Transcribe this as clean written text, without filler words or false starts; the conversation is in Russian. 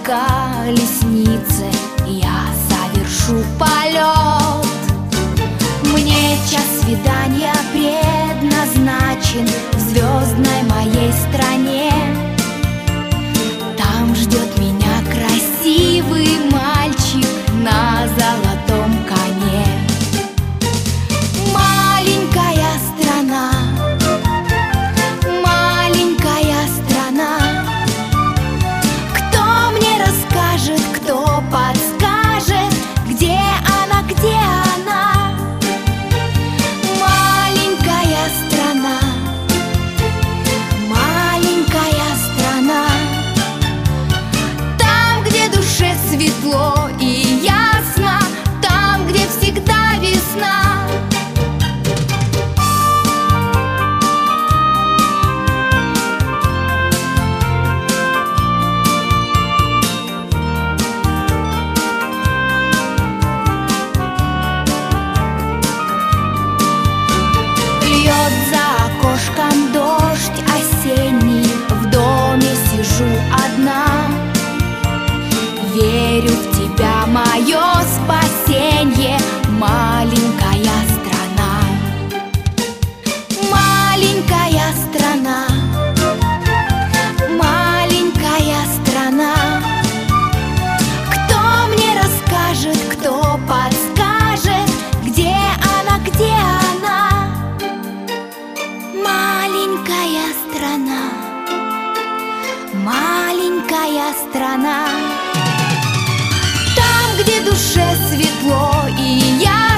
колеснице я совершу полет. Мне час свидания предназначен в звездной моей стране. Там ждет меня красивый мальчик на золотом коне. Маленькая страна, маленькая страна, кто мне расскажет, кто подскажет, где она, где она? Маленькая страна, маленькая страна, там, где душе светло и ясно, там, где всегда весна. Льет за окошком дождь осенний, в доме сижу одна. Верю в тебя, мое спасенье, маленькая страна. Маленькая страна, маленькая страна, кто мне расскажет, кто подскажет, где она, где она? Маленькая страна, маленькая страна, там, где душе светло и я